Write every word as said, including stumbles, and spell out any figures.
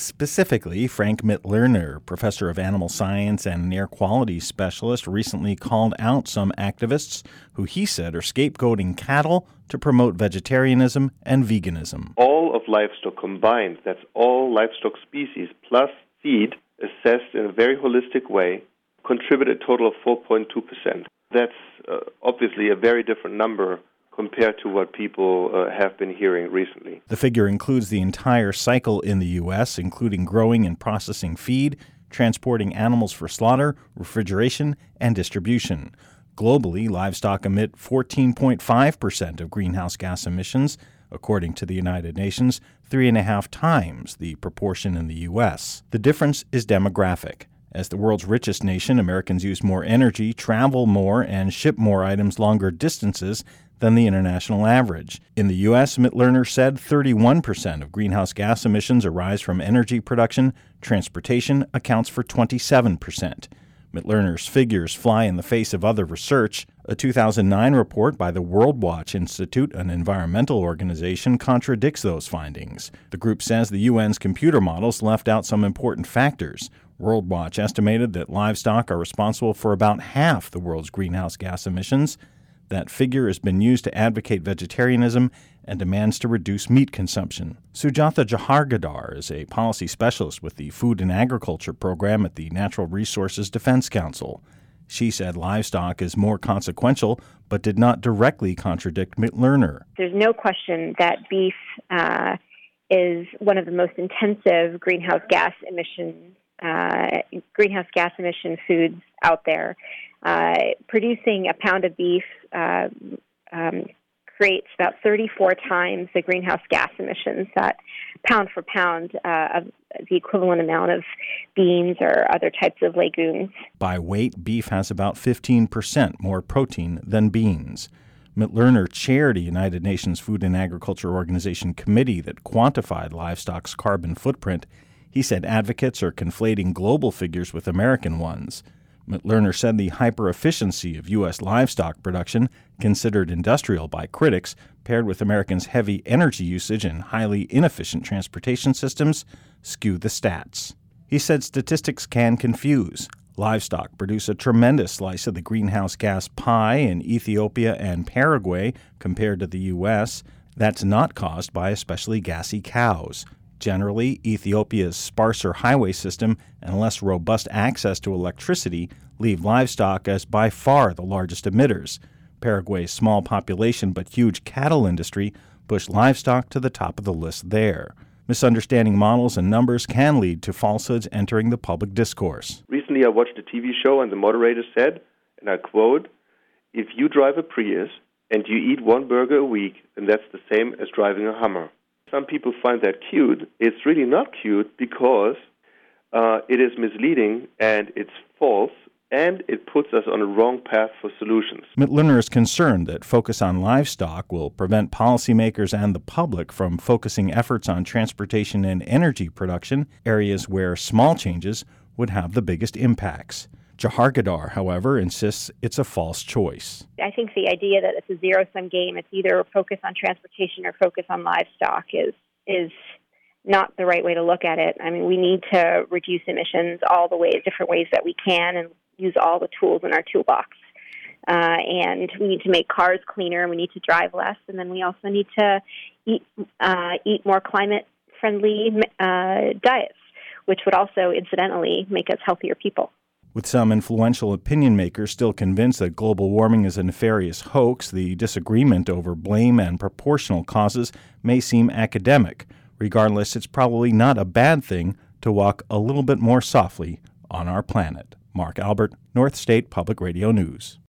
Specifically, Frank Mitloehner, professor of animal science and an air quality specialist, recently called out some activists who he said are scapegoating cattle to promote vegetarianism and veganism. All of livestock combined, that's all livestock species plus feed, assessed in a very holistic way, contribute a total of four point two percent. That's uh, obviously a very different number compared to what people uh, have been hearing recently. The figure includes the entire cycle in the U S, including growing and processing feed, transporting animals for slaughter, refrigeration, and distribution. Globally, livestock emit fourteen point five percent of greenhouse gas emissions, according to the United Nations, three and a half times the proportion in the U S. The difference is demographic. As the world's richest nation, Americans use more energy, travel more, and ship more items longer distances than the international average. In the U S, Mitloehner said thirty-one percent of greenhouse gas emissions arise from energy production. Transportation accounts for twenty-seven percent. Mitloehner's figures fly in the face of other research. A two thousand nine report by the World Watch Institute, an environmental organization, contradicts those findings. The group says the U N's computer models left out some important factors. World Watch estimated that livestock are responsible for about half the world's greenhouse gas emissions. That figure has been used to advocate vegetarianism and demands to reduce meat consumption. Sujatha Jahargadar is a policy specialist with the Food and Agriculture Program at the Natural Resources Defense Council. She said livestock is more consequential, but did not directly contradict Mitloehner. There's no question that beef uh, is one of the most intensive greenhouse gas emission uh, greenhouse gas emission foods out there. Uh, producing a pound of beef uh, um, creates about thirty-four times the greenhouse gas emissions that pound for pound uh, of the equivalent amount of beans or other types of legumes. By weight, beef has about fifteen percent more protein than beans. Mitloehner chaired a United Nations Food and Agriculture Organization committee that quantified livestock's carbon footprint. He said advocates are conflating global figures with American ones. Mitloehner said the hyper-efficiency of U S livestock production, considered industrial by critics, paired with Americans' heavy energy usage and highly inefficient transportation systems, skew the stats. He said statistics can confuse. Livestock produce a tremendous slice of the greenhouse gas pie in Ethiopia and Paraguay compared to the U S. That's not caused by especially gassy cows. Generally, Ethiopia's sparser highway system and less robust access to electricity leave livestock as by far the largest emitters. Paraguay's small population but huge cattle industry push livestock to the top of the list there. Misunderstanding models and numbers can lead to falsehoods entering the public discourse. Recently I watched a T V show and the moderator said, and I quote, "If you drive a Prius and you eat one burger a week, then that's the same as driving a Hummer." Some people find that cute. It's really not cute because uh, it is misleading and it's false, and it puts us on a wrong path for solutions. Mitloehner is concerned that focus on livestock will prevent policymakers and the public from focusing efforts on transportation and energy production, areas where small changes would have the biggest impacts. Jahargadar, however, insists it's a false choice. I think the idea that it's a zero-sum game, it's either focus on transportation or focus on livestock, is is not the right way to look at it. I mean, we need to reduce emissions all the way, different ways that we can, and use all the tools in our toolbox. Uh, and we need to make cars cleaner, and we need to drive less, and then we also need to eat uh, eat more climate-friendly uh, diets, which would also, incidentally, make us healthier people. With some influential opinion makers still convinced that global warming is a nefarious hoax, the disagreement over blame and proportional causes may seem academic. Regardless, it's probably not a bad thing to walk a little bit more softly on our planet. Mark Albert, North State Public Radio News.